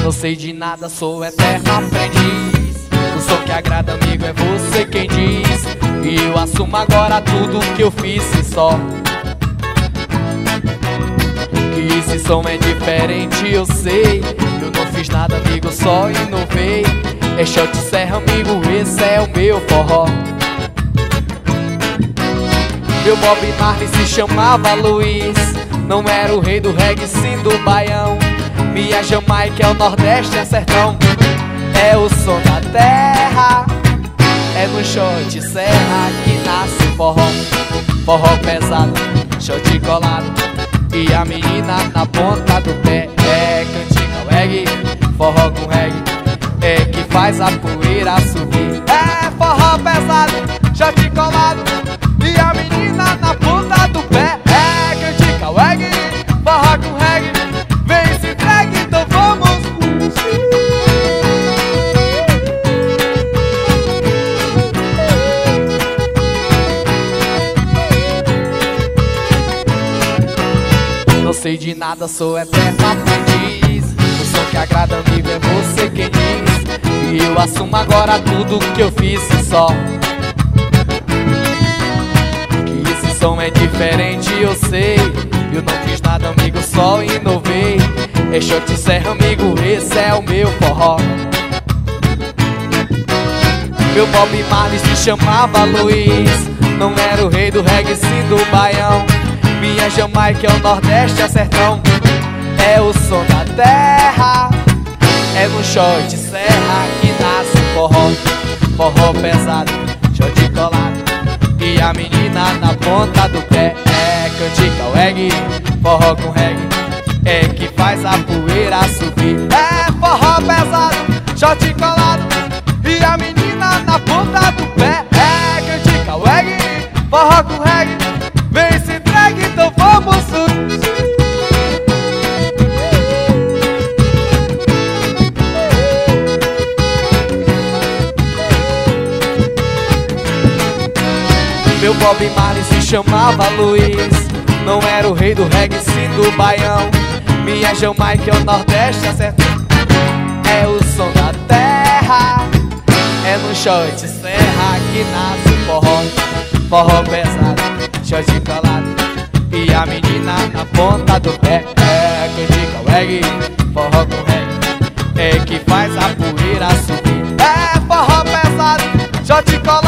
Não sei de nada, sou eterno aprendiz. O som que agrada, amigo, é você quem diz. E eu assumo agora tudo que eu fiz e só que esse som é diferente, eu sei. Eu não fiz nada, amigo, só inovei. É shot serra, amigo, esse é o meu forró. Meu Bob Marley se chamava Luiz. Não era o rei do reggae, sim do baião. Minha Jamaica é o Nordeste, é sertão. É o som da terra. É no shot serra que nasce forró. Forró pesado, shot colado. E a menina na ponta do pé. É cantiga reggae, forró com reggae. É que faz a poeira subir. É forró pesado, shot colado. E a menina na ponta do pé. É cantiga reggae, forró com reggae. Vem se entregue, então vamos curtir. Não sei de nada, sou eterno aprendiz. O som que agrada, amigo, é você quem diz. E eu assumo agora tudo que eu fiz e só que esse som é diferente, eu sei. Eu não fiz nada, amigo, só inovei. É shot serra, amigo, esse é o meu forró. Meu Bob Marley se chamava Luiz. Não era o rei do reggae, sim do baião. Minha Jamaica é o Nordeste, é sertão. É o som da terra. É no shot serra que nasce forró. Forró pesado, shot colado. E a menina na ponta do pé. É cantiga reggae, forró com reggae. É que faz a poeira subir. É forró pesado, shot colado. E a menina na ponta do pé. É cantiga reggae, forró com reggae. Vem se entregue, então vamos subir. Meu Bob Marley se chamava Luiz. Não era o rei do reggae, sim do baião. Minha Jamaica é o Nordeste, é sertão. É o som da terra. É no shot serra que nasce forró. Forró pesado, shot colado. E a menina na ponta do pé. É cantiga reggae, forró com reggae. É que faz a poeira subir. É forró pesado, shot colado.